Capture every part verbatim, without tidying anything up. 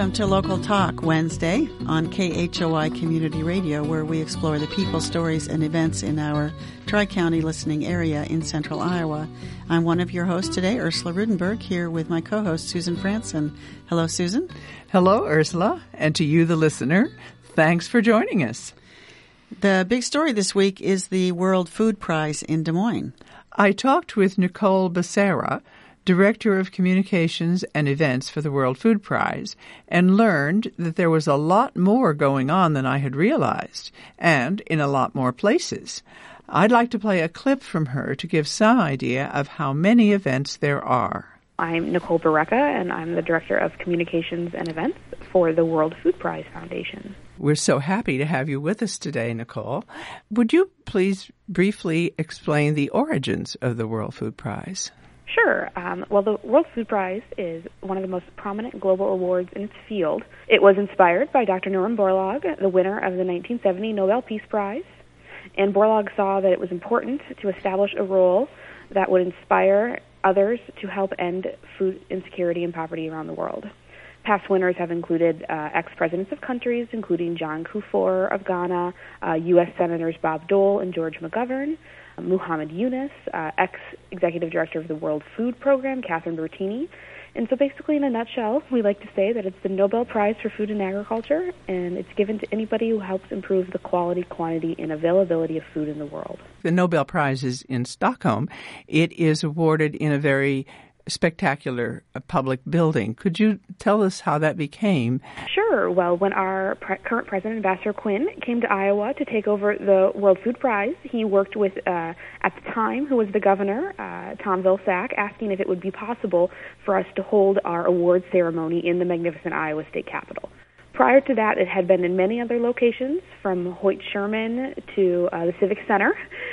Welcome to Local Talk Wednesday on K H O I Community Radio, where we explore the people, stories, and events in our Tri-County listening area in central Iowa. I'm one of your hosts today, Ursula Rudenberg, here with my co-host, Susan Franson. Hello, Susan. Hello, Ursula. And to you, the listener, thanks for joining us. The big story this week is the World Food Prize in Des Moines. I talked with Nicole Becerra, Director of Communications and Events for the World Food Prize, and learned that there was a lot more going on than I had realized, and in a lot more places. I'd like to play a clip from her to give some idea of how many events there are. I'm Nicole Becerra, and I'm the Director of Communications and Events for the World Food Prize Foundation. We're so happy to have you with us today, Nicole. Would you please briefly explain the origins of the World Food Prize? Sure. Um, well, the World Food Prize is one of the most prominent global awards in its field. It was inspired by Doctor Norman Borlaug, the winner of the nineteen seventy Nobel Peace Prize. And Borlaug saw that it was important to establish a role that would inspire others to help end food insecurity and poverty around the world. Past winners have included uh, ex-presidents of countries, including John Kufuor of Ghana, uh, U S Senators Bob Dole and George McGovern, Muhammad Yunus, uh, ex-executive director of the World Food Program, Catherine Bertini. And so basically, in a nutshell, we like to say that it's the Nobel Prize for Food and Agriculture, and it's given to anybody who helps improve the quality, quantity, and availability of food in the world. The Nobel Prize is in Stockholm. It is awarded in a very spectacular public building. Could you tell us how that became? Sure. Well, when our pre- current president, Ambassador Quinn, came to Iowa to take over the World Food Prize, he worked with, uh, at the time, who was the governor, uh, Tom Vilsack, asking if it would be possible for us to hold our award ceremony in the magnificent Iowa State Capitol. Prior to that, it had been in many other locations, from Hoyt Sherman to uh, the Civic Center,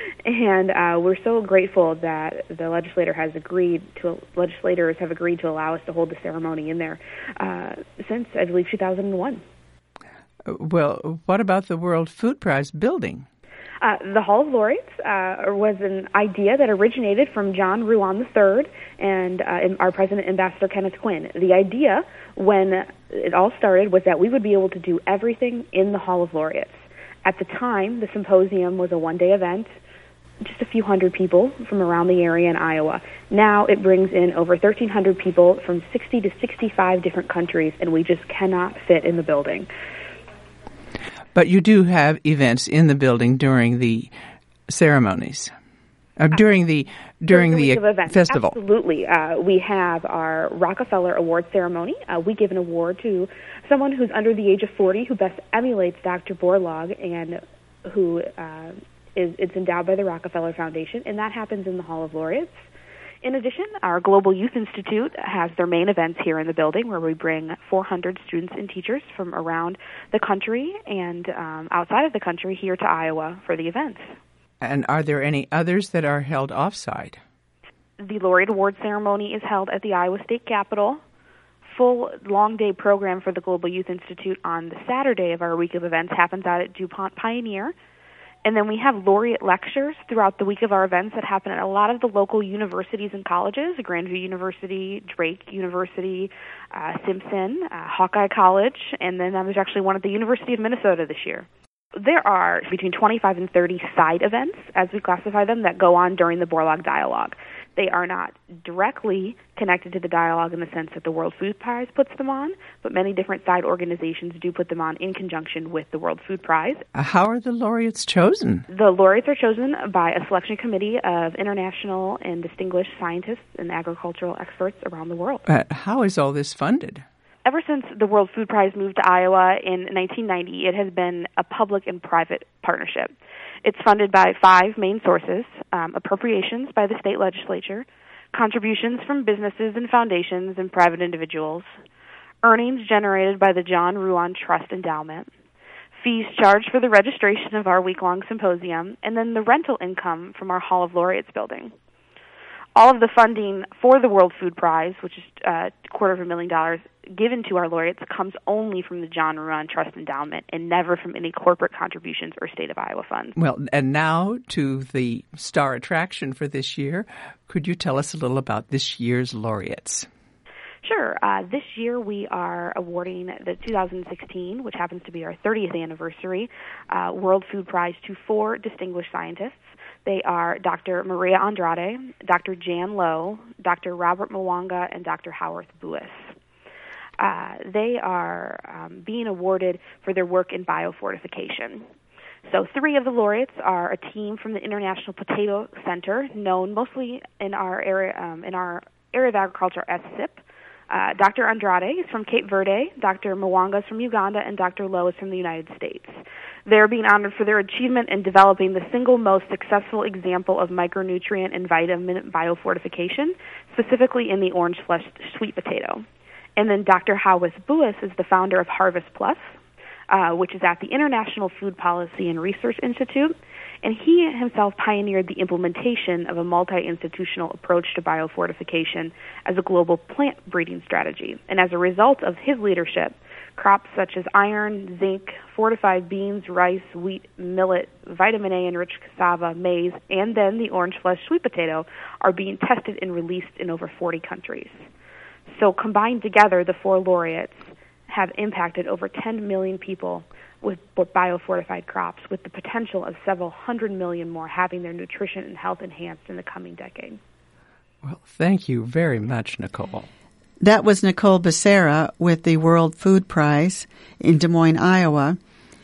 and uh, we're so grateful that the legislator has agreed to legislators have agreed to allow us to hold the ceremony in there uh, since, I believe, two thousand one. Well, what about the World Food Prize building? Uh, the Hall of Laureates uh, was an idea that originated from John Ruan the third and, uh, and our president, Ambassador Kenneth Quinn. The idea, when it all started, was that we would be able to do everything in the Hall of Laureates. At the time, the symposium was a one-day event, just a few hundred people from around the area in Iowa. Now it brings in over thirteen hundred people from sixty to sixty-five different countries, and we just cannot fit in the building. But you do have events in the building during the ceremonies, uh, during the during the, the uh, festival. Absolutely, uh, we have our Rockefeller Award ceremony. Uh, we give an award to someone who's under the age of forty who best emulates Doctor Borlaug and who uh, is it's endowed by the Rockefeller Foundation, and that happens in the Hall of Laureates. In addition, our Global Youth Institute has their main events here in the building, where we bring four hundred students and teachers from around the country and um, outside of the country here to Iowa for the events. And are there any others that are held off-site? The Laureate Award ceremony is held at the Iowa State Capitol. Full long-day program for the Global Youth Institute on the Saturday of our week of events happens out at DuPont Pioneer. And then we have laureate lectures throughout the week of our events that happen at a lot of the local universities and colleges, Grandview University, Drake University, uh, Simpson, uh, Hawkeye College, and then there's actually one at the University of Minnesota this year. There are between twenty-five and thirty side events, as we classify them, that go on during the Borlaug Dialogue. They are not directly connected to the dialogue in the sense that the World Food Prize puts them on, but many different side organizations do put them on in conjunction with the World Food Prize. How are the laureates chosen? The laureates are chosen by a selection committee of international and distinguished scientists and agricultural experts around the world. Uh, how is all this funded? Ever since the World Food Prize moved to Iowa in nineteen ninety, it has been a public and private partnership. It's funded by five main sources: um, appropriations by the state legislature, contributions from businesses and foundations and private individuals, earnings generated by the John Ruan Trust Endowment, fees charged for the registration of our week-long symposium, and then the rental income from our Hall of Laureates building. All of the funding for the World Food Prize, which is uh, a quarter of a million dollars given to our laureates, comes only from the John Ruan Trust Endowment and never from any corporate contributions or state of Iowa funds. Well, and now to the star attraction for this year. Could you tell us a little about this year's laureates? Sure. Uh, this year we are awarding the two thousand sixteen, which happens to be our thirtieth anniversary, uh, World Food Prize to four distinguished scientists. They are Doctor Maria Andrade, Doctor Jan Lowe, Doctor Robert Mwanga, and Doctor Howarth Buis. Uh, they are um, being awarded for their work in biofortification. So three of the laureates are a team from the International Potato Center, known mostly in our area, um, in our area of agriculture as S I P. Uh, Doctor Andrade is from Cape Verde, Doctor Mwanga is from Uganda, and Doctor Lowe is from the United States. They're being honored for their achievement in developing the single most successful example of micronutrient and vitamin biofortification, specifically in the orange-fleshed sweet potato. And then Doctor Howarth Buis is the founder of Harvest Plus, uh, which is at the International Food Policy and Research Institute, and he himself pioneered the implementation of a multi-institutional approach to biofortification as a global plant breeding strategy. And as a result of his leadership, crops such as iron, zinc, fortified beans, rice, wheat, millet, vitamin A-enriched cassava, maize, and then the orange-fleshed sweet potato are being tested and released in over forty countries. So combined together, the four laureates have impacted over ten million people with biofortified crops, with the potential of several hundred million more having their nutrition and health enhanced in the coming decade. Well, thank you very much, Nicole. That was Nicole Becerra with the World Food Prize in Des Moines, Iowa.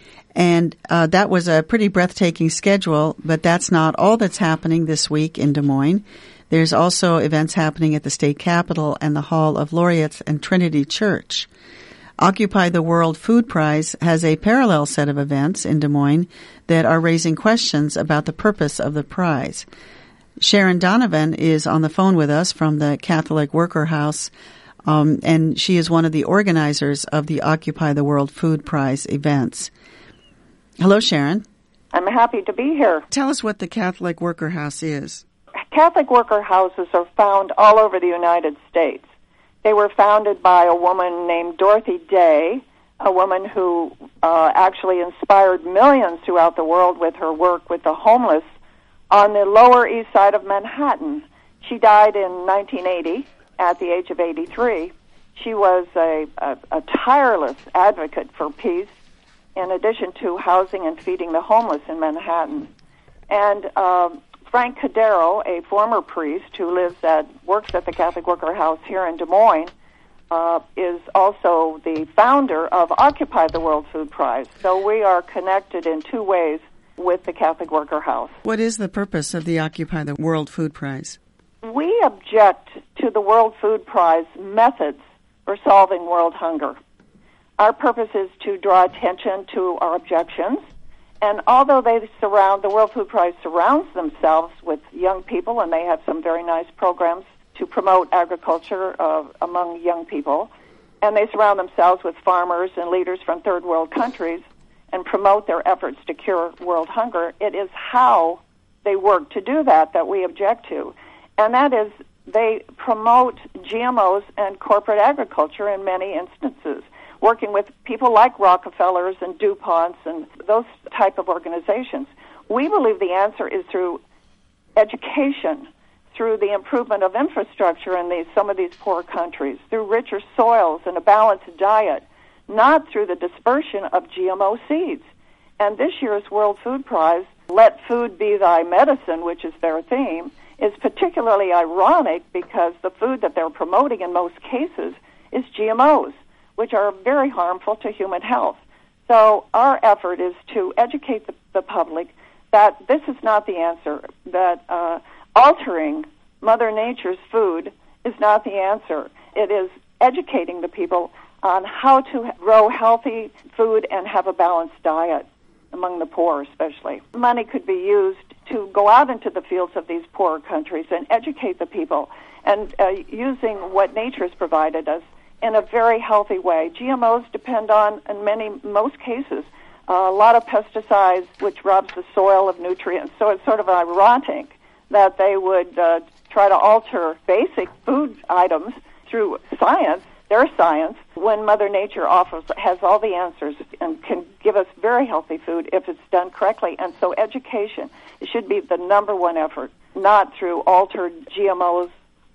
And uh, that was a pretty breathtaking schedule, but that's not all that's happening this week in Des Moines. There's also events happening at the state capitol and the Hall of Laureates and Trinity Church. Occupy the World Food Prize has a parallel set of events in Des Moines that are raising questions about the purpose of the prize. Sharon Donovan is on the phone with us from the Catholic Worker House, um, and she is one of the organizers of the Occupy the World Food Prize events. Hello, Sharon. I'm happy to be here. Tell us what the Catholic Worker House is. Catholic worker houses are found all over the United States. They were founded by a woman named Dorothy Day, a woman who uh, actually inspired millions throughout the world with her work with the homeless on the Lower East Side of Manhattan. She died in nineteen eighty at the age of eighty-three. She was a, a, a tireless advocate for peace, in addition to housing and feeding the homeless in Manhattan. And uh, Frank Cadero, a former priest who lives at works at the Catholic Worker House here in Des Moines, uh, is also the founder of Occupy the World Food Prize. So we are connected in two ways with the Catholic Worker House. What is the purpose of the Occupy the World Food Prize? We object to the World Food Prize methods for solving world hunger. Our purpose is to draw attention to our objections. And although they surround, the World Food Prize surrounds themselves with young people, and they have some very nice programs to promote agriculture uh, among young people, and they surround themselves with farmers and leaders from third world countries and promote their efforts to cure world hunger, it is how they work to do that that we object to. And that is they promote G M Os and corporate agriculture in many instances, working with people like Rockefellers and DuPonts and those type of organizations. We believe the answer is through education, through the improvement of infrastructure in these, some of these poor countries, through richer soils and a balanced diet, not through the dispersion of G M O seeds. And this year's World Food Prize, Let Food Be Thy Medicine, which is their theme, is particularly ironic because the food that they're promoting in most cases is G M Os, which are very harmful to human health. So our effort is to educate the, the public that this is not the answer, that uh, altering Mother Nature's food is not the answer. It is educating the people on how to grow healthy food and have a balanced diet among the poor especially. Money could be used to go out into the fields of these poorer countries and educate the people, and uh, using what nature has provided us in a very healthy way. G M Os depend on, in many, most cases, uh, a lot of pesticides, which robs the soil of nutrients. So it's sort of ironic that they would uh, try to alter basic food items through science, their science, when Mother Nature offers, has all the answers and can give us very healthy food if it's done correctly. And so education should be the number one effort, not through altered G M Os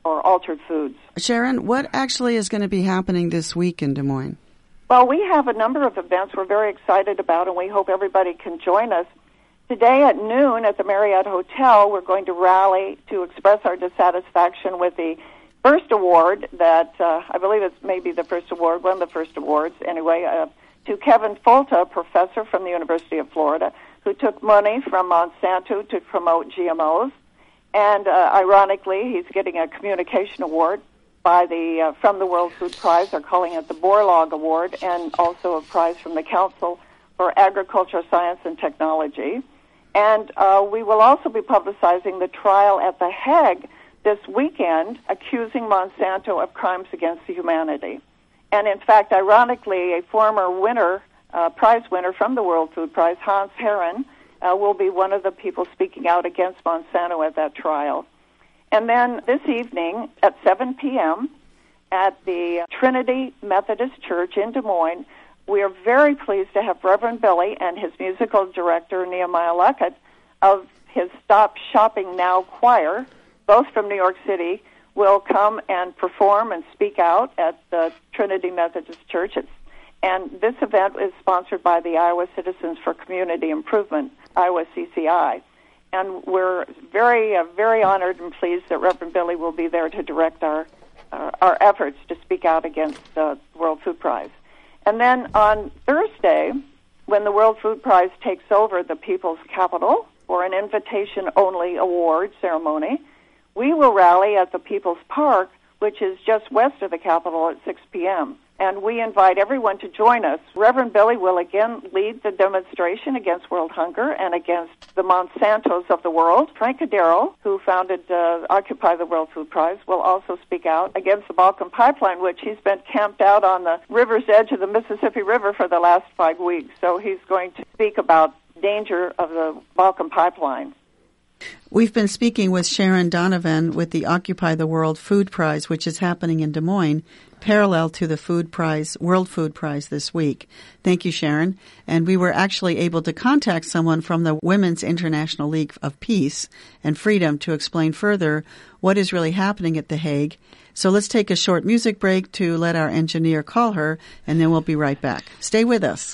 or altered foods. Sharon, what actually is going to be happening this week in Des Moines? Well, we have a number of events we're very excited about, and we hope everybody can join us. Today at noon at the Marriott Hotel, we're going to rally to express our dissatisfaction with the first award that, uh, I believe it's maybe the first award, one of the first awards anyway, uh, to Kevin Folta, a professor from the University of Florida, who took money from Monsanto to promote G M Os. And uh, ironically, he's getting a communication award by the uh, from the World Food Prize. They're calling it the Borlaug Award, and also a prize from the Council for Agriculture, Science, and Technology. And uh, we will also be publicizing the trial at The Hague this weekend, accusing Monsanto of crimes against humanity. And in fact, ironically, a former winner, uh, prize winner from the World Food Prize, Hans Herren, uh, will be one of the people speaking out against Monsanto at that trial. And then this evening at seven p.m. at the Trinity Methodist Church in Des Moines, we are very pleased to have Reverend Billy and his musical director, Nehemiah Luckett, of his Stop Shopping Now choir, both from New York City, will come and perform and speak out at the Trinity Methodist Church. It's, and this event is sponsored by the Iowa Citizens for Community Improvement, Iowa C C I. And we're very, uh, very honored and pleased that Reverend Billy will be there to direct our uh, our efforts to speak out against the World Food Prize. And then on Thursday, when the World Food Prize takes over the People's Capital for an invitation-only award ceremony, we will rally at the People's Park, which is just west of the Capitol, at six p.m. And we invite everyone to join us. Reverend Billy will again lead the demonstration against world hunger and against the Monsantos of the world. Frank Cordero, who founded uh, Occupy the World Food Prize, will also speak out against the Balkan Pipeline, which he's been camped out on the river's edge of the Mississippi River for the last five weeks. So he's going to speak about danger of the Balkan Pipeline. We've been speaking with Sharon Donovan with the Occupy the World Food Prize, which is happening in Des Moines, parallel to the Food Prize, World Food Prize this week. Thank you, Sharon. And we were actually able to contact someone from the Women's International League of Peace and Freedom to explain further what is really happening at The Hague. So let's take a short music break to let our engineer call her, and then we'll be right back. Stay with us.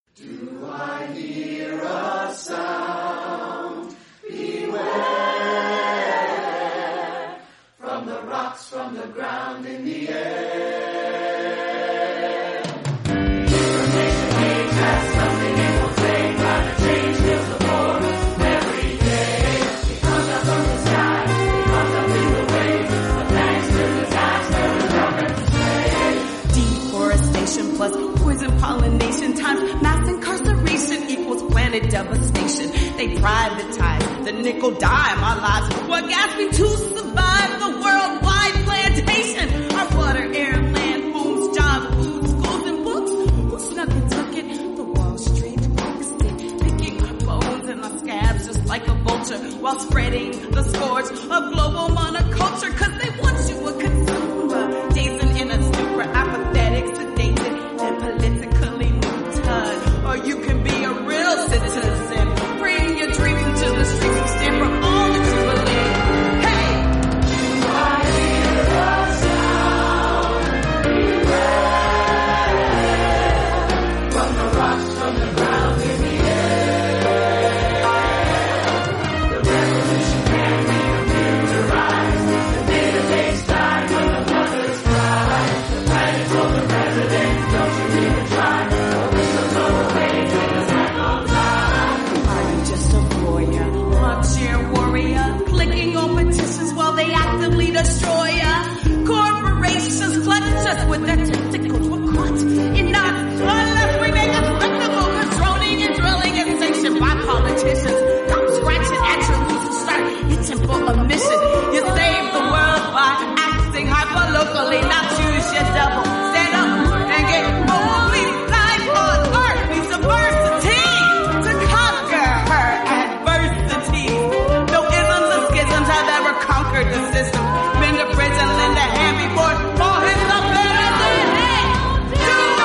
Do I hear a sound? Beware. From the rocks, from the ground, in the air. Information age has something it will say. Climate change fills the forest every day. It comes up from the sky, it comes up in the waves. But thanks to disaster, the government say. Deforestation plus poison pollination times mass incarceration equals planet devastation. They privatize the nickel dime. Our lives were gasping to survive the worldwide plantation. Our water, air, land, homes, jobs, food, schools, and books. Who snuck and took it? The Wall Street estate, picking our bones and our scabs just like a vulture, while spreading the scourge of global monoculture. Cause they want you a consumer, dazing in a stupor, apathetic, sedated, and politically neutered. Or you can be a real citizen, bring your dreams into the streets and stand for all that you believe. Hey! Do I hear a sound? Beware. From the rocks, from the ground, in the air. The revolution can be computerized. The data takes time when the mothers cry. The planet for the president, don't you even try. Warrior, clicking on petitions while they actively destroy ya. Corporations clutch us with their tentacles. We're caught in knots unless we make a spectacle. We're droning and drilling and sanctioned by politicians. Stop scratching at your roots and start itching for a mission. You save the world by acting hyper-locally, not choose your devil. Stand up and get over. Please, life on earth needs diversity to conquer her adversity. Have ever conquered the system. Been to prison, lend a hand before all hits up better than hey. Do I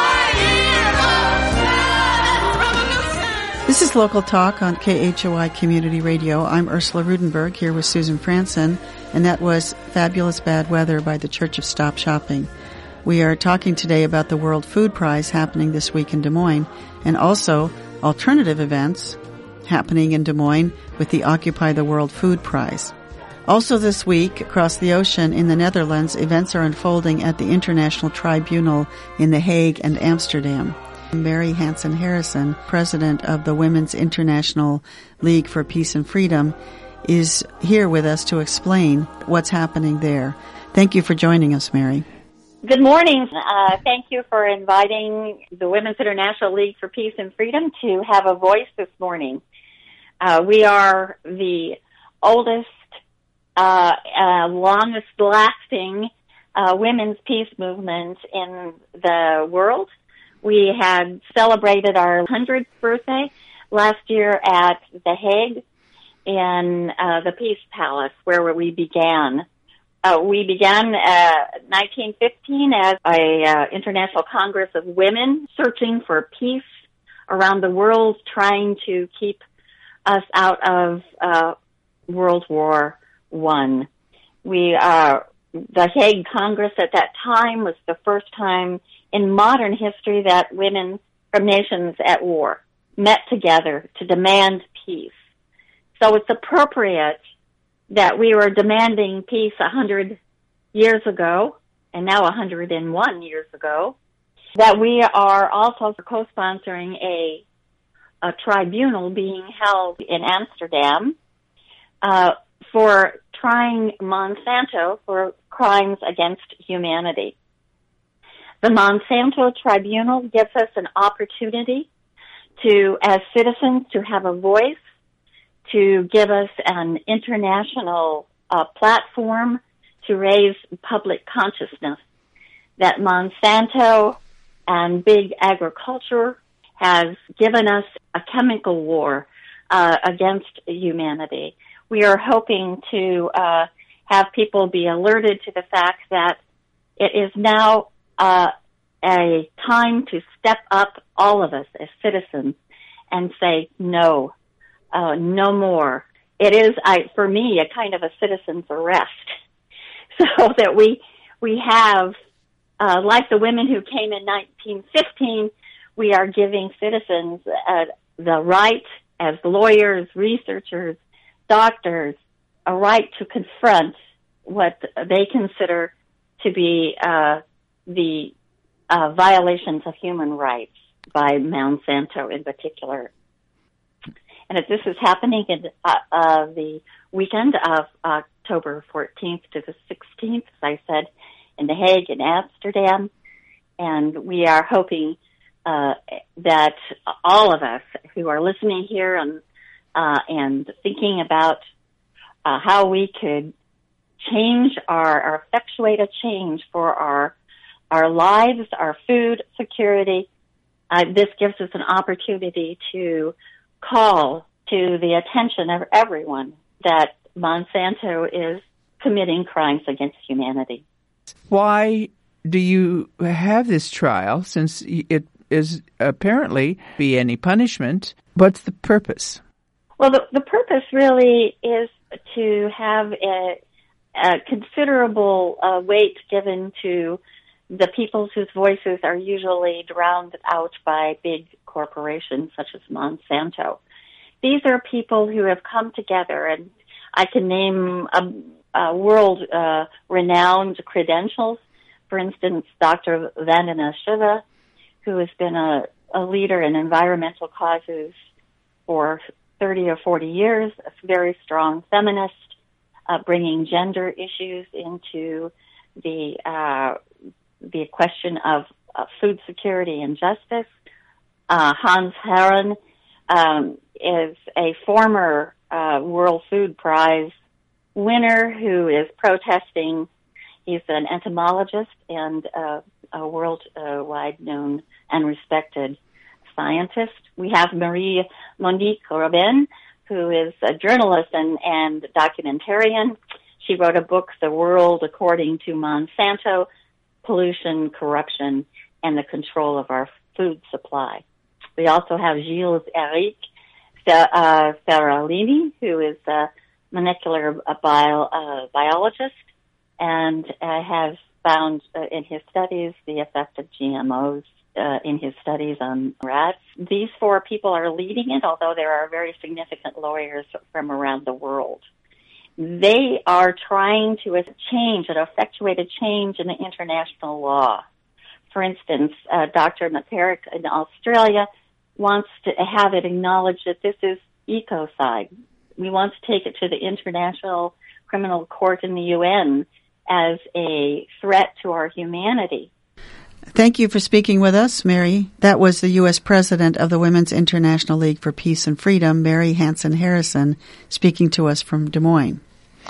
hear a This is Local Talk on K H O I Community Radio. I'm Ursula Rudenberg here with Susan Franson. and that was Fabulous Bad Weather by the Church of Stop Shopping. We are talking today about the World Food Prize happening this week in Des Moines, and also alternative events happening in Des Moines with the Occupy the World Food Prize. Also this week, across the ocean in the Netherlands, events are unfolding at the International Tribunal in The Hague and Amsterdam. Mary Hansen Harrison, president of the Women's International League for Peace and Freedom, is here with us to explain what's happening there. Thank you for joining us, Mary. Good morning. Uh, thank you for inviting the Women's International League for Peace and Freedom to have a voice this morning. Uh, we are the oldest, uh, uh, longest-lasting uh, women's peace movement in the world. We had celebrated our hundredth birthday last year at The Hague in uh, the Peace Palace, where we began. Uh, we began uh, nineteen fifteen as a uh, International Congress of Women searching for peace around the world, trying to keep us out of uh, World War One. We, uh, the Hague Congress at that time was the first time in modern history that women from nations at war met together to demand peace. So it's appropriate that we were demanding peace a hundred years ago, and now a hundred and one years ago, that we are also co-sponsoring a, a tribunal being held in Amsterdam uh, for trying Monsanto for crimes against humanity. The Monsanto Tribunal gives us an opportunity to, as citizens, to have a voice, to give us an international uh, platform to raise public consciousness that Monsanto and big agriculture has given us a chemical war uh, against humanity. We are hoping to uh, have people be alerted to the fact that it is now uh, a time to step up, all of us as citizens, and say no. Uh, no more. It is, I, for me, a kind of a citizen's arrest. So that we, we have, uh, like the women who came in nineteen fifteen, we are giving citizens uh, the right, as lawyers, researchers, doctors, a right to confront what they consider to be uh, the uh, violations of human rights by Monsanto in particular. And if this is happening in uh, uh, the weekend of October fourteenth to the sixteenth, as I said, in The Hague and Amsterdam, and we are hoping uh, that all of us who are listening here and uh, and thinking about uh, how we could change our, or effectuate a change for our our lives, our food security, uh, this gives us an opportunity to call to the attention of everyone that Monsanto is committing crimes against humanity. Why do you have this trial, since it is apparently be any punishment? What's the purpose? Well, the, the purpose really is to have a, a considerable uh, weight given to the peoples whose voices are usually drowned out by big corporations such as Monsanto. These are people who have come together, and I can name a, a world-renowned uh, credentials. For instance, Doctor Vandana Shiva, who has been a, a leader in environmental causes for thirty or forty years, a very strong feminist, uh, bringing gender issues into the uh, the question of uh, food security and justice. Uh, Hans Herren um, is a former uh, World Food Prize winner who is protesting. He's an entomologist and uh, a worldwide known and respected scientist. We have Marie Monique Robin, who is a journalist and, and documentarian. She wrote a book, The World According to Monsanto, Pollution, Corruption, and the Control of Our Food Supply. We also have Gilles Eric uh, Ferralini, who is a molecular uh, bio, uh, biologist, and uh, has found uh, in his studies the effect of G M Os uh, in his studies on rats. These four people are leading it, although there are very significant lawyers from around the world. They are trying to change, and effectuate a change in the international law. For instance, uh, Doctor McCarrick in Australia wants to have it acknowledged that this is ecocide. We want to take it to the International Criminal Court in the U N as a threat to our humanity. Thank you for speaking with us, Mary. That was the U S President of the Women's International League for Peace and Freedom, Mary Hansen Harrison, speaking to us from Des Moines.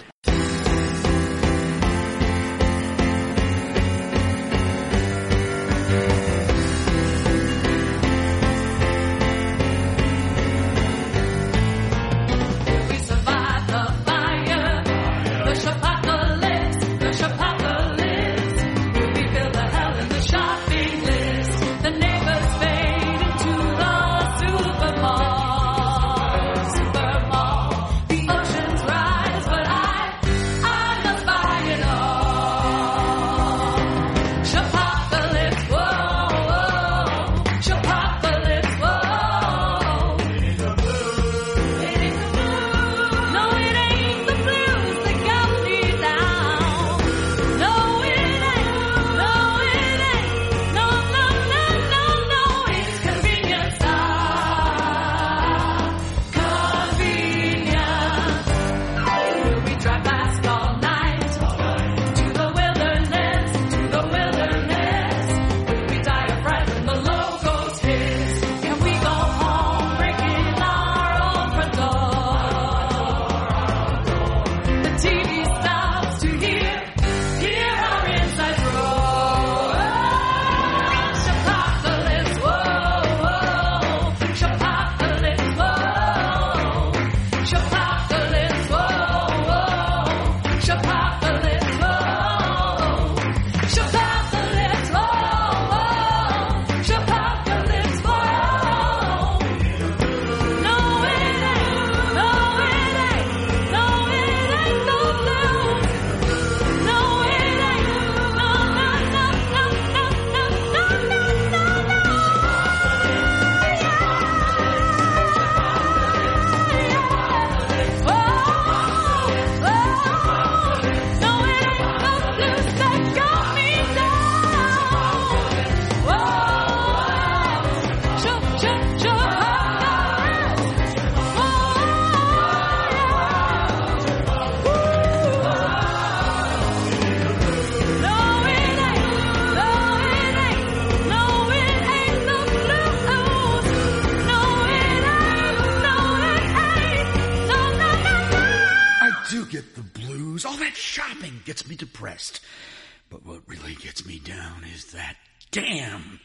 Gets me depressed. But what really gets me down is that damn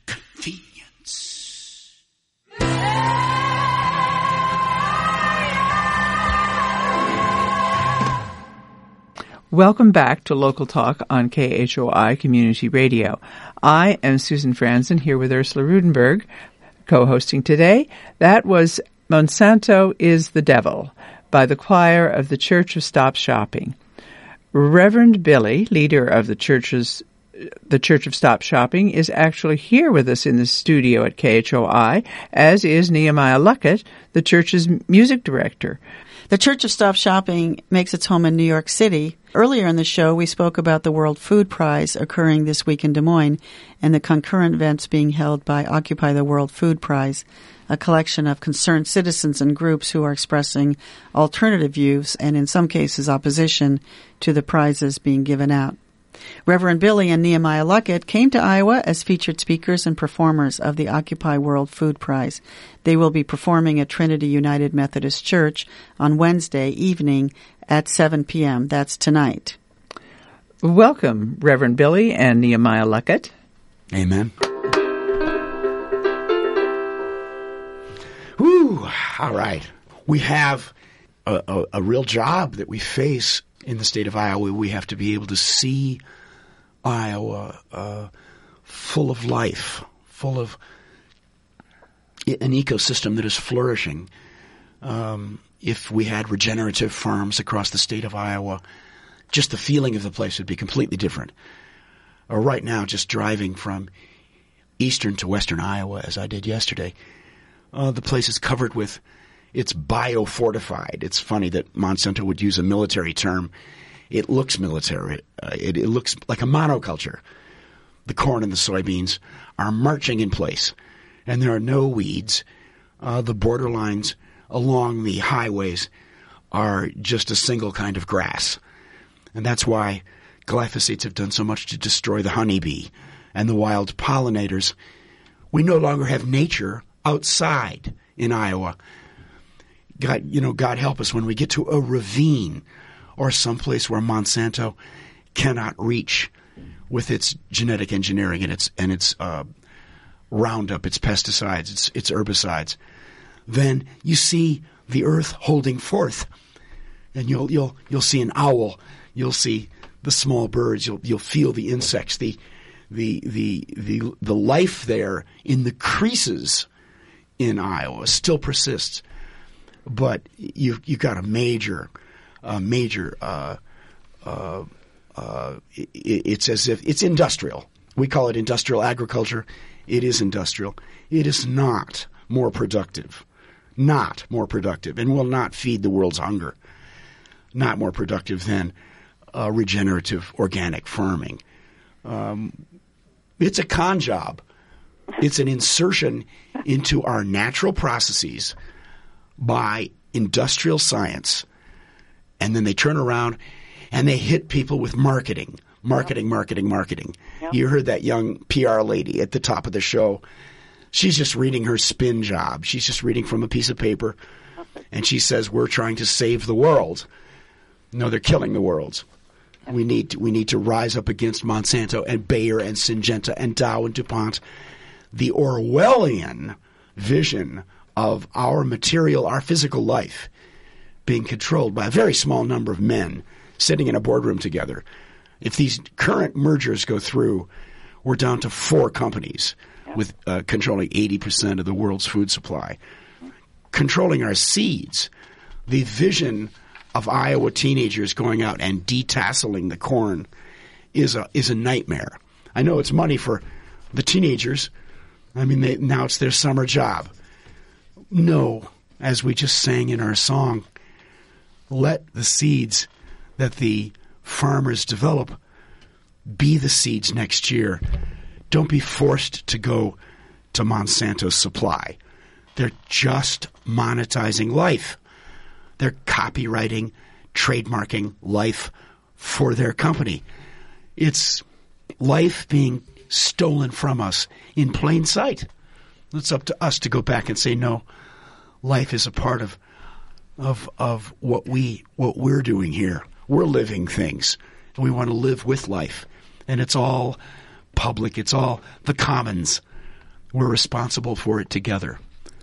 convenience. Welcome back to Local Talk on K H O I Community Radio. I am Susan Franzen here with Ursula Rudenberg, co-hosting today. That was Monsanto is the Devil by the choir of the Church of Stop Shopping. Reverend Billy, leader of the church's the Church of Stop Shopping, is actually here with us in the studio at K H O I, as is Nehemiah Luckett, the church's music director. The Church of Stop Shopping makes its home in New York City. Earlier in the show, we spoke about the World Food Prize occurring this week in Des Moines and the concurrent events being held by Occupy the World Food Prize, a collection of concerned citizens and groups who are expressing alternative views and, in some cases, opposition to the prizes being given out. Reverend Billy and Nehemiah Luckett came to Iowa as featured speakers and performers of the Occupy World Food Prize. They will be performing at Trinity United Methodist Church on Wednesday evening at seven p.m. That's tonight. Welcome, Reverend Billy and Nehemiah Luckett. Amen. Whew, all right. We have a, a, a real job that we face in the state of Iowa. We have to be able to see Iowa uh, full of life, full of an ecosystem that is flourishing. Um, if we had regenerative farms across the state of Iowa, just the feeling of the place would be completely different. Or right now, just driving from eastern to western Iowa, as I did yesterday, uh, the place is covered with, it's biofortified. It's funny that Monsanto would use a military term. It looks military. Uh, it, it looks like a monoculture. The corn and the soybeans are marching in place, and there are no weeds. Uh, the borderlines along the highways are just a single kind of grass. And that's why glyphosates have done so much to destroy the honeybee and the wild pollinators. We no longer have nature outside in Iowa. God, you know, God help us when we get to a ravine or someplace where Monsanto cannot reach with its genetic engineering and its and its uh, Roundup, its pesticides, its its herbicides. Then you see the earth holding forth, and you'll you'll you'll see an owl, you'll see the small birds, you'll you'll feel the insects, the the the the the life there in the creases in Iowa still persists, but you you got a major a major uh, uh, uh, it, it's as if it's industrial. We call it industrial agriculture. It is industrial. It is not more productive. Not more productive, and will not feed the world's hunger. Not more productive than uh, regenerative organic farming. Um, it's a con job. It's an insertion into our natural processes by industrial science, and then they turn around and they hit people with marketing, marketing, marketing, marketing. Yep. You heard that young P R lady at the top of the show. She's just reading her spin job. She's just reading from a piece of paper, and she says, we're trying to save the world. No, they're killing the world. We need to, we need to rise up against Monsanto and Bayer and Syngenta and Dow and DuPont. The Orwellian vision of our material, our physical life being controlled by a very small number of men sitting in a boardroom together. If these current mergers go through, we're down to four companies with uh, controlling eighty percent of the world's food supply. Controlling our seeds. The vision of Iowa teenagers going out and detasseling the corn is a is a nightmare. I know it's money for the teenagers. I mean, they, now it's their summer job. No, as we just sang in our song, let the seeds that the farmers develop be the seeds next year. Don't be forced to go to Monsanto's supply. They're just monetizing life. They're copywriting, trademarking life for their company. It's life being stolen from us in plain sight. It's up to us to go back and say, no, life is a part of of of what we what we're doing here. We're living things, and we want to live with life. And it's all public. It's all the commons. We're responsible for it together.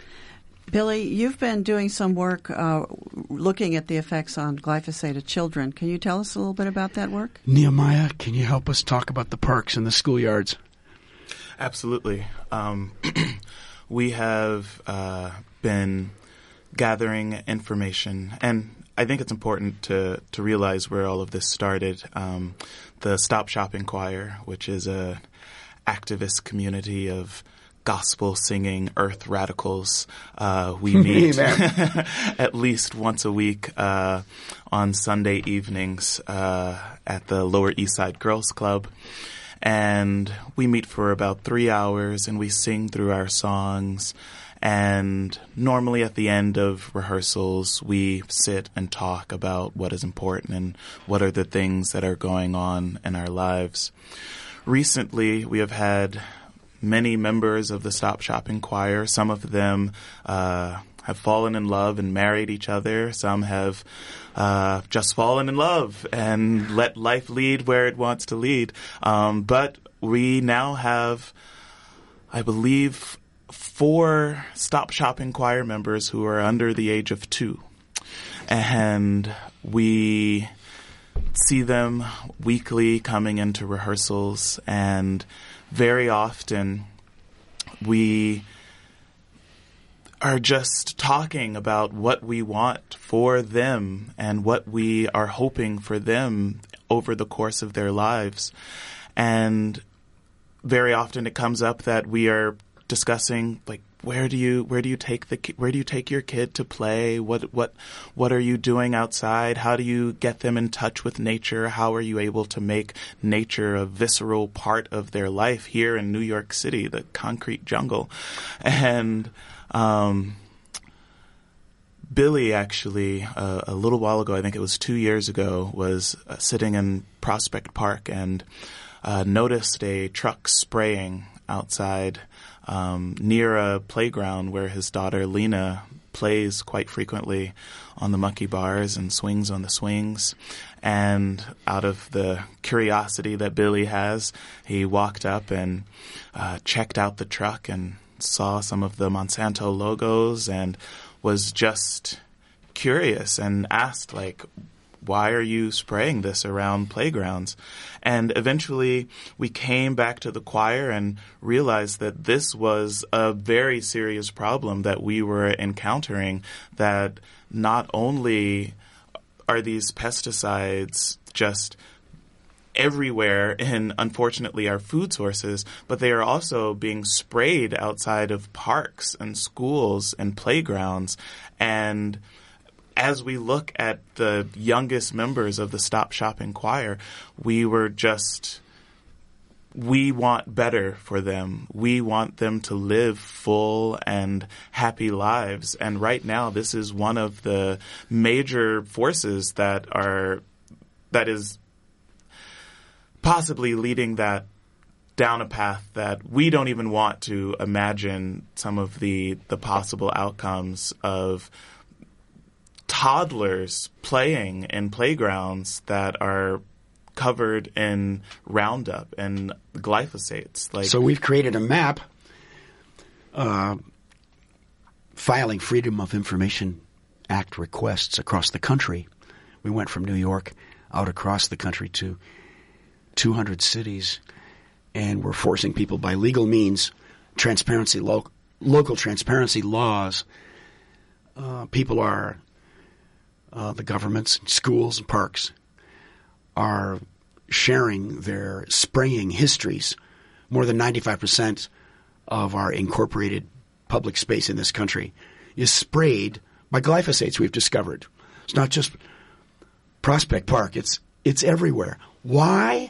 Billy, you've been doing some work uh, looking at the effects on glyphosate of children. Can you tell us a little bit about that work? Nehemiah, can you help us talk about the parks and the schoolyards? Absolutely. Um, we have uh, been gathering information, and I think it's important to, to realize where all of this started. Um, the Stop Shopping Choir, which is a activist community of gospel-singing earth radicals. Uh, we meet at least once a week uh, on Sunday evenings uh, at the Lower East Side Girls Club. And we meet for about three hours, and we sing through our songs. And normally at the end of rehearsals, we sit and talk about what is important and what are the things that are going on in our lives. Recently, we have had many members of the Stop Shopping Choir. Some of them uh, have fallen in love and married each other. Some have uh, just fallen in love and let life lead where it wants to lead. Um, but we now have, I believe, four Stop Shopping Choir members who are under the age of two. And we see them weekly coming into rehearsals, and very often we are just talking about what we want for them and what we are hoping for them over the course of their lives. And very often it comes up that we are discussing, like, where do you where do you take the ki- where do you take your kid to play? What what what are you doing outside? How do you get them in touch with nature? How are you able to make nature a visceral part of their life here in New York City, the concrete jungle? And um, Billy actually, uh, a little while ago, I think it was two years ago, was uh, sitting in Prospect Park and uh, noticed a truck spraying outside um, near a playground where his daughter Lena plays quite frequently on the monkey bars and swings on the swings. And out of the curiosity that Billy has, he walked up and uh, checked out the truck and saw some of the Monsanto logos and was just curious and asked, like, why are you spraying this around playgrounds? And eventually we came back to the choir and realized that this was a very serious problem that we were encountering, that not only are these pesticides just everywhere in, unfortunately, our food sources, but they are also being sprayed outside of parks and schools and playgrounds. And as we look at the youngest members of the Stop Shopping Choir, we were just, we want better for them. We want them to live full and happy lives. And right now, this is one of the major forces that are, that is possibly leading that down a path that we don't even want to imagine some of the, the possible outcomes of toddlers playing in playgrounds that are covered in Roundup and glyphosates. Like, so we've created a map uh, filing Freedom of Information Act requests across the country. We went from New York out across the country to two hundred cities, and we're forcing people by legal means, transparency, lo- local transparency laws. Uh, people are Uh, the governments, schools, and parks are sharing their spraying histories. More than ninety-five percent of our incorporated public space in this country is sprayed by glyphosates, we've discovered. It's not just Prospect Park. It's it's everywhere. Why?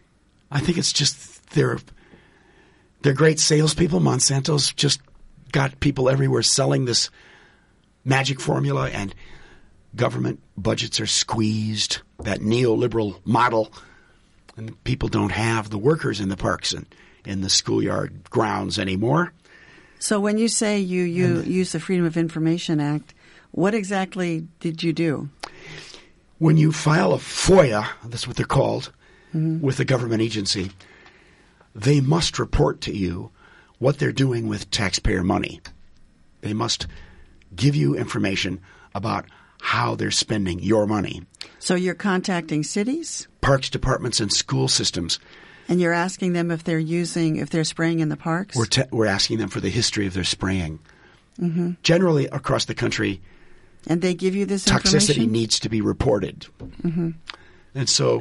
I think it's just they're, they're great salespeople. Monsanto's just got people everywhere selling this magic formula, and government budgets are squeezed, that neoliberal model, and people don't have the workers in the parks and in the schoolyard grounds anymore. So when you say you, you the, use the Freedom of Information Act, what exactly did you do? When you file a FOIA, that's what they're called, mm-hmm. with a government agency, they must report to you what they're doing with taxpayer money. They must give you information about how they're spending your money. So you're contacting cities? Parks departments and school systems. And you're asking them if they're using, if they're spraying in the parks? We're, te- we're asking them for the history of their spraying. Mm-hmm. Generally, across the country, and they give you this toxicity information? needs to be reported. Mm-hmm. And so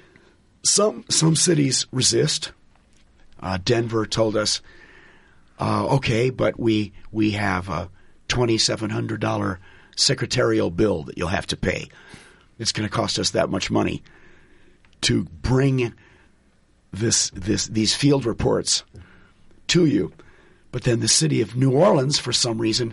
some some cities resist. Uh, Denver told us, uh, okay, but we we have a twenty-seven hundred dollars secretarial bill that you'll have to pay. It's going to cost us that much money to bring this this these field reports to you. But then the city of New Orleans, for some reason,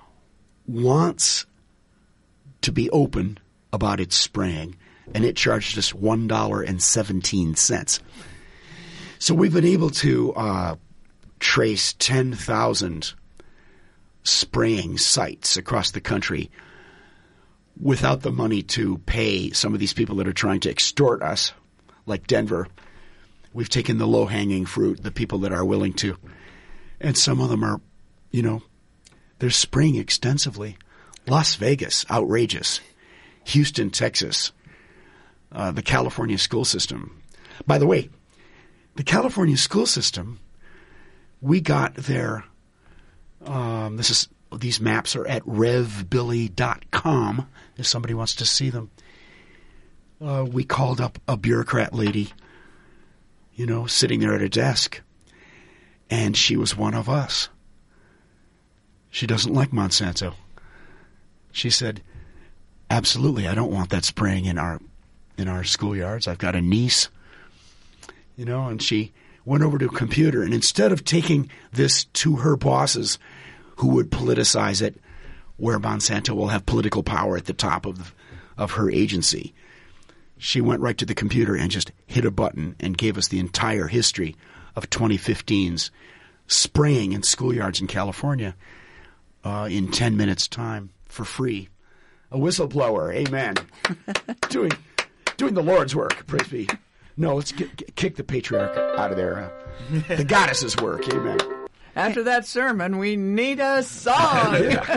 wants to be open about its spraying, and it charged us one dollar and seventeen cents. So we've been able to uh, trace ten thousand spraying sites across the country without the money to pay some of these people that are trying to extort us, like Denver. We've taken the low-hanging fruit, the people that are willing to. And some of them are, you know, they're spraying extensively. Las Vegas, outrageous. Houston, Texas. Uh, the California school system. By the way, the California school system, we got their, um, this is these maps are at rev billy dot com if somebody wants to see them. Uh, we called up a bureaucrat lady, you know, sitting there at a desk, and she was one of us. She doesn't like Monsanto. She said, absolutely, I don't want that spraying in our in our schoolyards. I've got a niece, you know, and she went over to a computer, and instead of taking this to her bosses who would politicize it, where Monsanto will have political power at the top of of her agency, she went right to the computer and just hit a button and gave us the entire history of twenty fifteen's spraying in schoolyards in California uh, in ten minutes' time for free. A whistleblower, amen. doing doing the Lord's work, praise be. No, let's get, kick the patriarch out of there. Uh, the goddess's work, amen. After that sermon, we need a song. Yeah.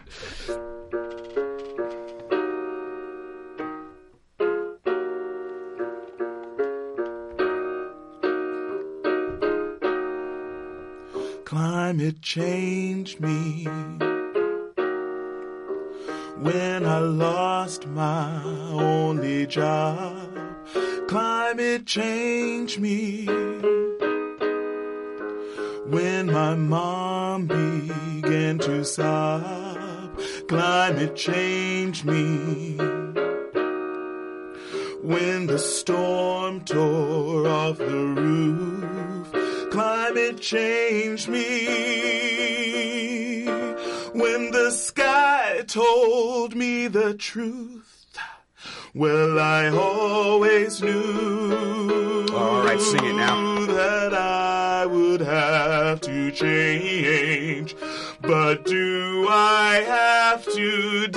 Climate changed me when I lost my only job. Climate changed me when my mom began to sob. Climate changed me when the storm tore off the roof. Climate changed me when the sky told me the truth. Well, I always knew All right, sing it now. that I would have to change. But do I have to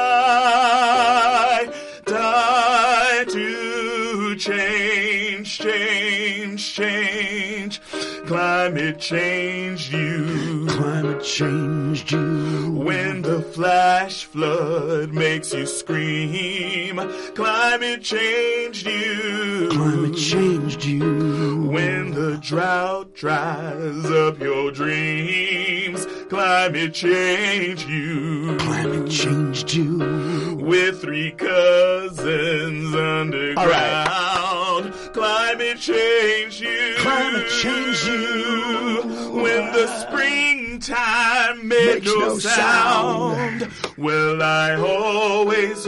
die? Die to change, change, change. Climate changed you. Climate changed you. When the flash flood makes you scream. Climate changed you. Climate changed you. When the drought dries up your dreams. Climate changed you. Climate changed you. With three cousins underground. All right. Climate changed you. Climate changed you. When the springtime made Makes no, no sound. sound. Well, I always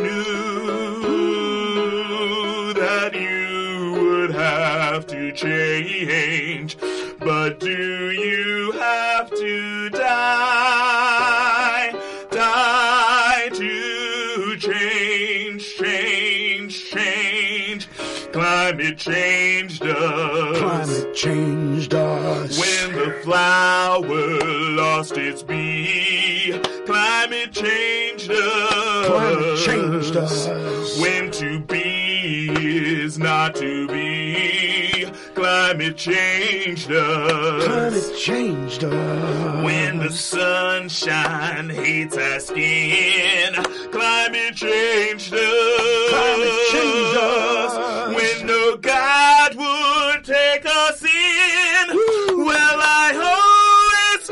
knew that you would have to change. But do you have to die? Die to change, change, change. Climate changed us. Climate changed us. When the flower lost its bee. Climate changed us. Climate changed us. When to be is not to be. Climate changed us. Climate changed us. When the sunshine hates our skin. Climate changed us. Climate changed us. When no God would take us in. Woo. Well, I always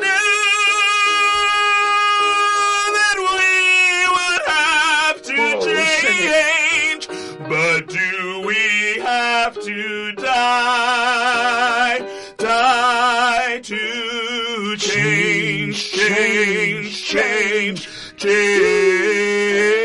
knew that we would have to Whoa, change. But do we have to die? Die to change, change, change, change.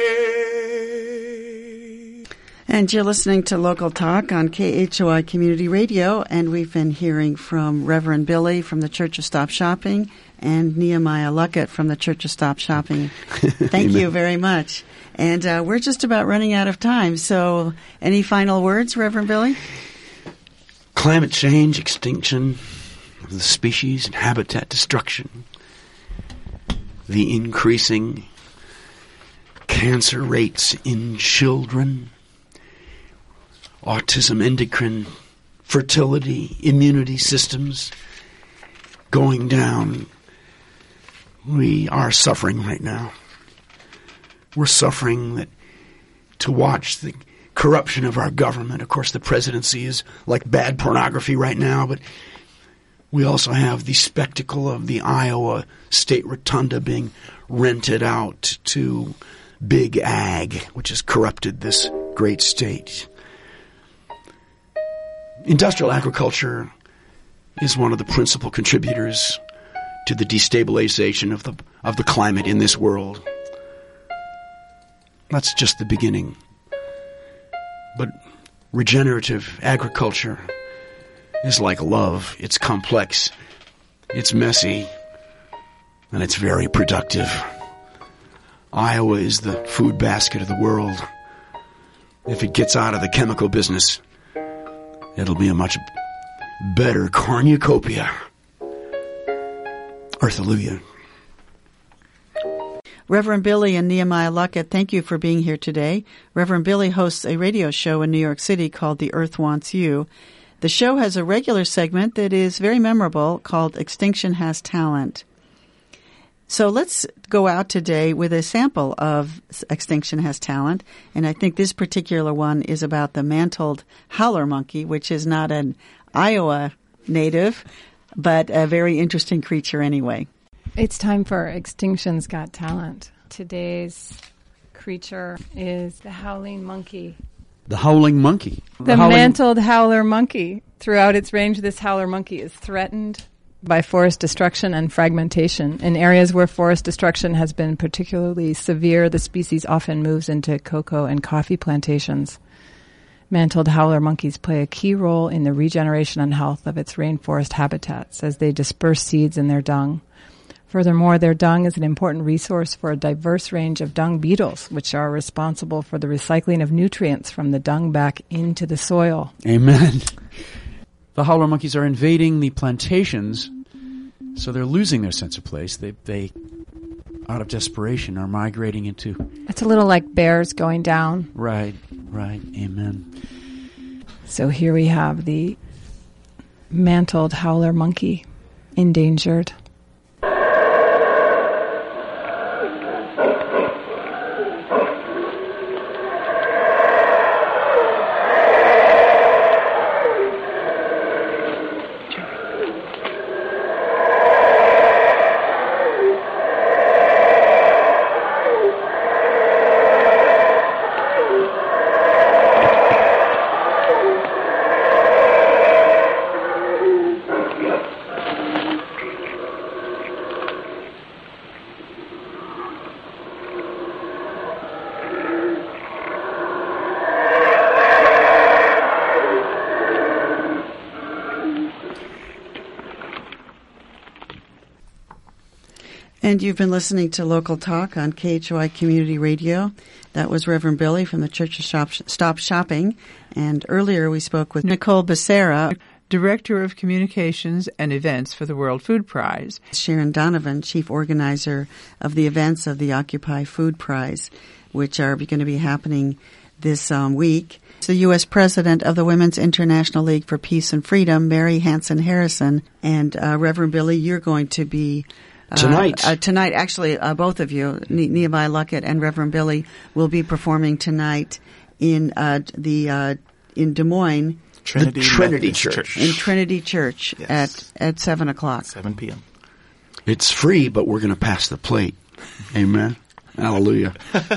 And you're listening to Local Talk on K H O I Community Radio, and we've been hearing from Reverend Billy from the Church of Stop Shopping and Nehemiah Luckett from the Church of Stop Shopping. Thank you very much. And uh, we're just about running out of time, so any final words, Reverend Billy? Climate change, extinction of the species and habitat destruction, the increasing cancer rates in children, autism, endocrine, fertility, immunity systems going down. We are suffering right now. We're suffering that to watch the corruption of our government. Of course, the presidency is like bad pornography right now, but We also have the spectacle of the Iowa State Rotunda being rented out to Big Ag, which has corrupted this great state. Industrial agriculture is one of the principal contributors to the destabilization of the of the climate in this world. That's just the beginning. But regenerative agriculture is like love. It's complex, it's messy, and it's very productive. Iowa is the food basket of the world. If it gets out of the chemical business, it'll be a much better cornucopia. Earthalluia. Reverend Billy and Nehemiah Luckett, thank you for being here today. Reverend Billy hosts a radio show in New York City called The Earth Wants You. The show has a regular segment that is very memorable called Extinction Has Talent. So let's go out today with a sample of Extinction Has Talent, and I think this particular one is about the mantled howler monkey, which is not an Iowa native, but a very interesting creature anyway. It's time for Extinction's Got Talent. Today's creature is the howling monkey. The howling monkey. The, the howling... mantled howler monkey. Throughout its range, this howler monkey is threatened by forest destruction and fragmentation. In areas where forest destruction has been particularly severe, the species often moves into cocoa and coffee plantations. Mantled howler monkeys play a key role in the regeneration and health of its rainforest habitats as they disperse seeds in their dung. Furthermore, their dung is an important resource for a diverse range of dung beetles, which are responsible for the recycling of nutrients from the dung back into the soil. Amen. The howler monkeys are invading the plantations, so they're losing their sense of place. They, they, out of desperation, are migrating into... It's a little like bears going down. Right, right. Amen. So here we have the mantled howler monkey, endangered. And you've been listening to Local Talk on K H O I Community Radio. That was Reverend Billy from the Church of Stop, Stop Shopping. And earlier we spoke with Nicole Becerra, Director of Communications and Events for the World Food Prize. Sharon Donovan, Chief Organizer of the events of the Occupy Food Prize, which are going to be happening this um, week. The U S President of the Women's International League for Peace and Freedom, Mary Hanson Harrison. And uh, Reverend Billy, you're going to be... Tonight. Uh, uh, tonight, actually, uh, both of you, ne- Nehemiah Luckett and Reverend Billy, will be performing tonight in uh, the uh, in Des Moines. Trinity, the Trinity Church. Church. In Trinity Church Yes. at, at seven o'clock. seven p.m. It's free, but we're going to pass the plate. Amen. Hallelujah.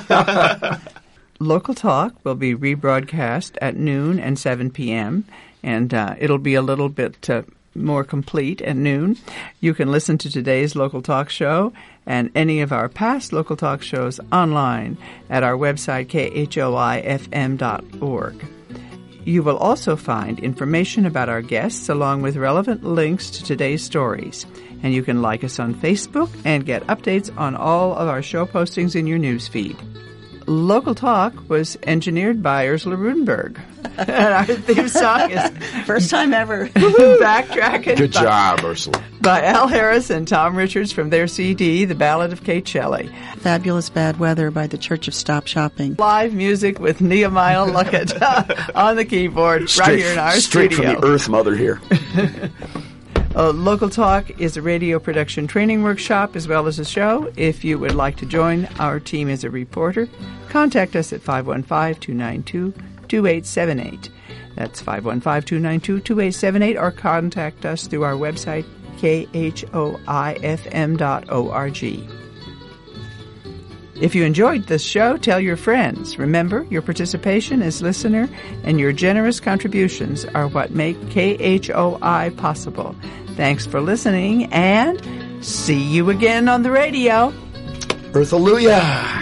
Local Talk will be rebroadcast at noon and seven p.m., and uh, it'll be a little bit... Uh, more complete at noon. You can listen to today's Local Talk show and any of our past Local Talk shows online at our website, K H O I F M dot org. You will also find information about our guests along with relevant links to today's stories. And you can like us on Facebook and get updates on all of our show postings in your newsfeed. Local Talk was engineered by Ursula Rudenberg. And our theme song is First time ever. Backtracking. Good by, job, Ursula. By Al Harris and Tom Richards from their C D, The Ballad of Kate Shelley. Fabulous Bad Weather by the Church of Stop Shopping. Live music with Nehemiah Luckett on the keyboard Straight, right here in our straight studio. from the Earth Mother here. Uh, Local Talk is a radio production training workshop as well as a show. If you would like to join our team as a reporter, contact us at five one five, two nine two, two eight seven eight. That's five one five, two nine two, two eight seven eight, or contact us through our website, K H O I F M dot org. If you enjoyed this show, tell your friends. Remember, your participation as listener and your generous contributions are what make K H O I possible. Thanks for listening, and see you again on the radio. Earth-alleluia!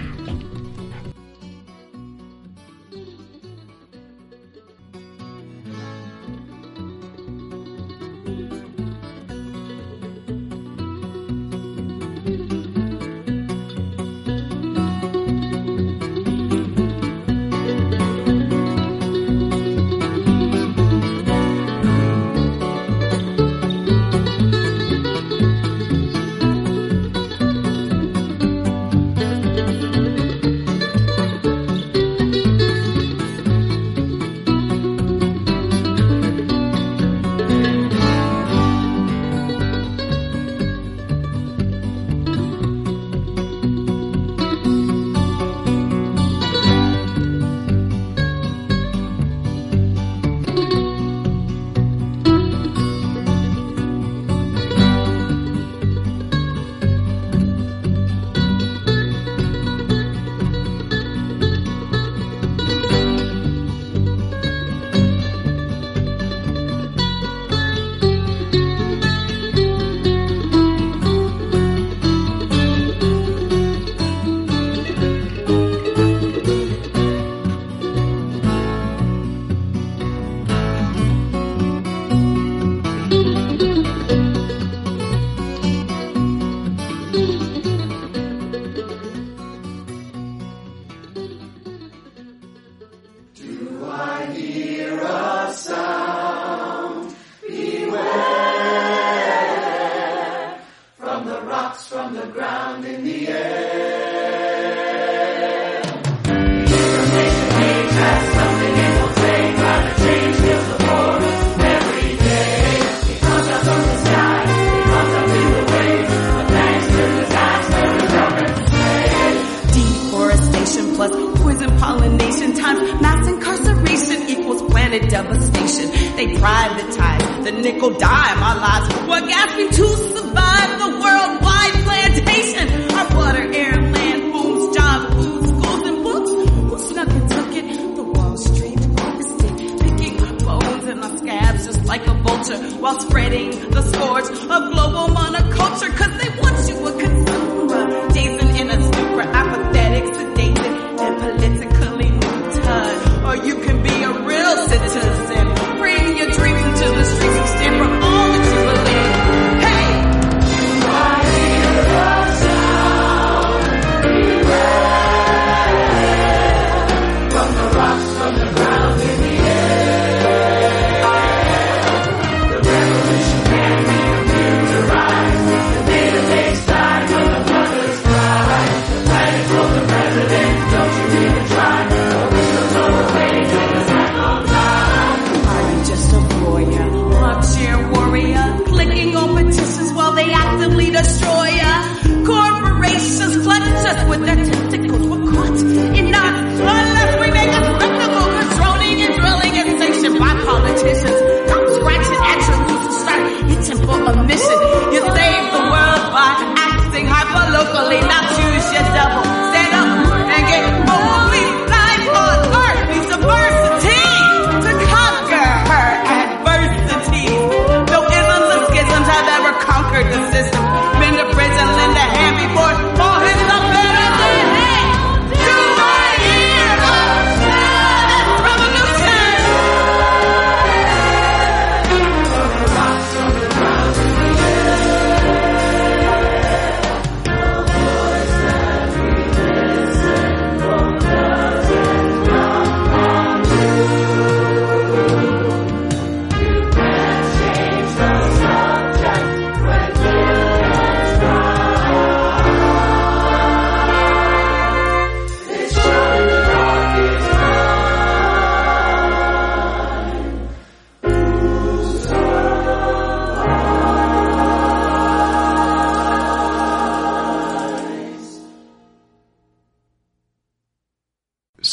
Devastation. They privatize the nickel dime. Our lives were gasping to survive the worldwide plantation. Our water, air, land, homes, jobs, food, schools, and books. Who snuck and took it? The Wall Street stick, picking our bones and our scabs just like a vulture, while spreading the scourge of global monoculture. Cause they want you a consumer, dazing in a stupor, apathetic, sedated, and politically neutered. Or you can be a real citizen. Bring your dreams into the streets and stand for all that you believe. Hey!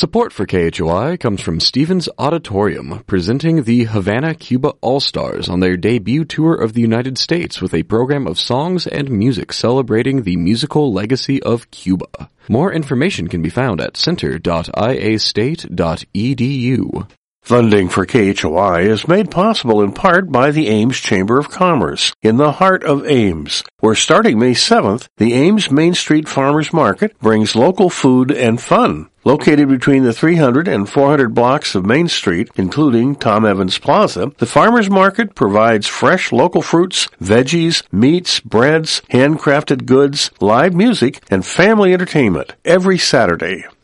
Support for K H O I comes from Stevens Auditorium, presenting the Havana Cuba All-Stars on their debut tour of the United States with a program of songs and music celebrating the musical legacy of Cuba. More information can be found at center dot i a state dot e d u. Funding for K H O I is made possible in part by the Ames Chamber of Commerce, in the heart of Ames, where starting May seventh, the Ames Main Street Farmers Market brings local food and fun. Located between the three hundred and four hundred blocks of Main Street, including Tom Evans Plaza, the Farmers Market provides fresh local fruits, veggies, meats, breads, handcrafted goods, live music, and family entertainment every Saturday.